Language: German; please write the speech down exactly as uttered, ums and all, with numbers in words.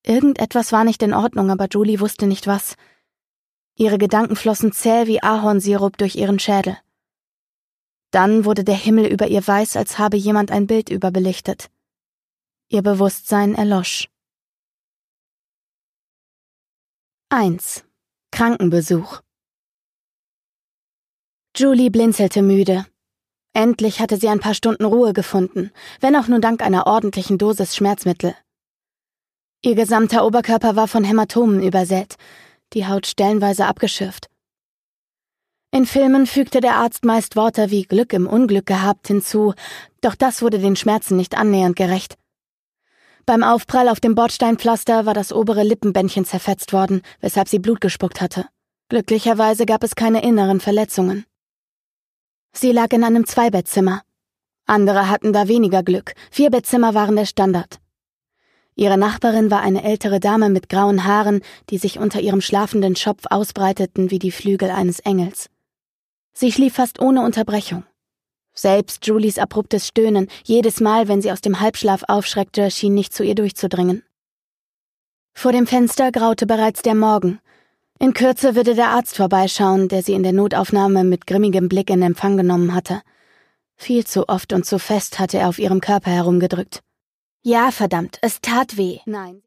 Irgendetwas war nicht in Ordnung, aber Julie wusste nicht was. Ihre Gedanken flossen zäh wie Ahornsirup durch ihren Schädel. Dann wurde der Himmel über ihr weiß, als habe jemand ein Bild überbelichtet. Ihr Bewusstsein erlosch. eins. Krankenbesuch. Julie blinzelte müde. Endlich hatte sie ein paar Stunden Ruhe gefunden, wenn auch nur dank einer ordentlichen Dosis Schmerzmittel. Ihr gesamter Oberkörper war von Hämatomen übersät, die Haut stellenweise abgeschürft. In Filmen fügte der Arzt meist Worte wie Glück im Unglück gehabt hinzu, doch das wurde den Schmerzen nicht annähernd gerecht. Beim Aufprall auf dem Bordsteinpflaster war das obere Lippenbändchen zerfetzt worden, weshalb sie Blut gespuckt hatte. Glücklicherweise gab es keine inneren Verletzungen. Sie lag in einem Zweibettzimmer. Andere hatten da weniger Glück. Vierbettzimmer waren der Standard. Ihre Nachbarin war eine ältere Dame mit grauen Haaren, die sich unter ihrem schlafenden Schopf ausbreiteten wie die Flügel eines Engels. Sie schlief fast ohne Unterbrechung. Selbst Julies abruptes Stöhnen, jedes Mal, wenn sie aus dem Halbschlaf aufschreckte, schien nicht zu ihr durchzudringen. Vor dem Fenster graute bereits der Morgen. In Kürze würde der Arzt vorbeischauen, der sie in der Notaufnahme mit grimmigem Blick in Empfang genommen hatte. Viel zu oft und zu fest hatte er auf ihrem Körper herumgedrückt. Ja, verdammt, es tat weh. Nein.